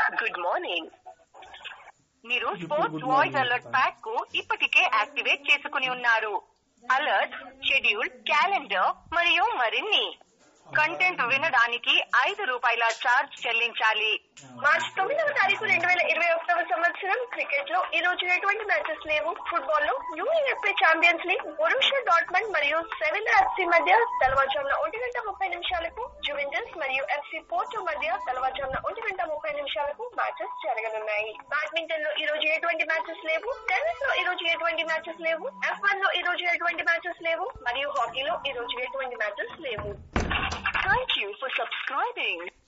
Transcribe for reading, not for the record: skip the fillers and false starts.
Good morning. మీరు sports voice alert pack కు ఇప్పటికే యాక్టివేట్ చేసుకుని ఉన్నారు. అలర్ట్, షెడ్యూల్, క్యాలెండర్ మరియు మరిన్ని. కంటెంట్ వినడానికి ₹5 ఛార్జ్ చెల్లించాలి. మార్చి 9వ తారీఖు 2021 సంవత్సరం క్రికెట్ లో ఈ రోజు ఎటువంటి మ్యాచెస్ లేవు. ఫుట్బాల్ లో UEFA champions league Borussia Dortmund మరియు సెవిల్లా ఎఫ్సి మధ్య తెల్లవారుజామున 1:30 జువెంటస్ మరియు ఎఫ్సి పోర్టో మధ్య తెల్లవారుజామున 1:30 మ్యాచెస్ జరగనున్నాయి. బ్యాడ్మింటన్ లో ఈ రోజు ఎటువంటి మ్యాచెస్ లేవు. టెన్నిస్ లో ఈ రోజు ఎటువంటి మ్యాచెస్ లేవు. F1 లో ఈ రోజు ఎటువంటి మ్యాచెస్ లేవు మరియు హాకీలో ఈ రోజు ఎటువంటి మ్యాచెస్ లేవు. Thank you for subscribing.